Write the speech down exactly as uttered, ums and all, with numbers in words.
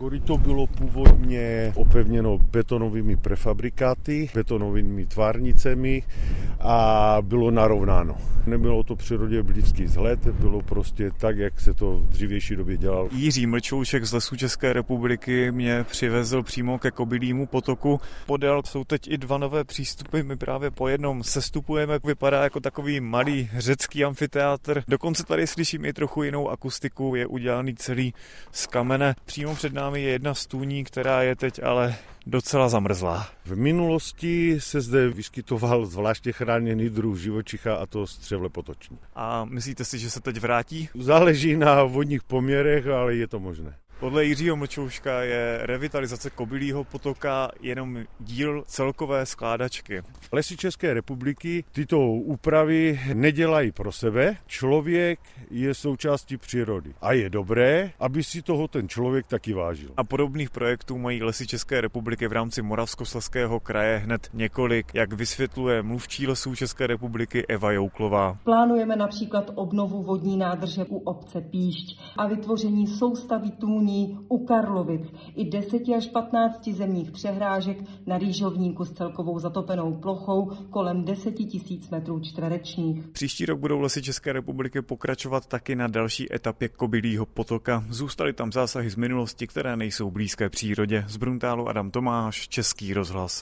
Koryto bylo původně opevněno betonovými prefabrikáty, betonovými tvárnicemi a bylo narovnáno. Nebylo to přírodě blízký vzhled, bylo prostě tak, jak se to v dřívější době dělalo. Jiří Mlčoušek z Lesů České republiky mě přivezl přímo ke Kobylímu potoku. Podél jsou teď i dva nové přístupy, my právě po jednom sestupujeme, vypadá jako takový malý řecký amfiteátr. Dokonce tady slyším i trochu jinou akustiku, je udělaný celý z kamene. Přímo před námi je jedna stůní, která je teď ale docela zamrzlá. V minulosti se zde vyskytoval zvláště chráněný druh živočicha, a to střevle potoční. A myslíte si, že se teď vrátí? Záleží na vodních poměrech, ale je to možné. Podle Jiřího Mlčouška je revitalizace Kobylího potoka jenom díl celkové skládačky. Lesy České republiky tyto úpravy nedělají pro sebe. Člověk je součástí přírody. A je dobré, aby si toho ten člověk taky vážil. A podobných projektů mají Lesy České republiky v rámci Moravskoslezského kraje hned několik, jak vysvětluje mluvčí Lesů České republiky Eva Jouklová. Plánujeme například obnovu vodní nádrže u obce Píšť a vytvoření soustavy tůní u Karlovic i deset až patnáct zemních přehrážek na rýžovníku s celkovou zatopenou plochou kolem deset tisíc metrů čtverečních. Příští rok budou Lesy České republiky pokračovat taky na další etapě Kobylího potoka. Zůstaly tam zásahy z minulosti, které nejsou blízké přírodě. Z Bruntálu Adam Tomáš, Český rozhlas.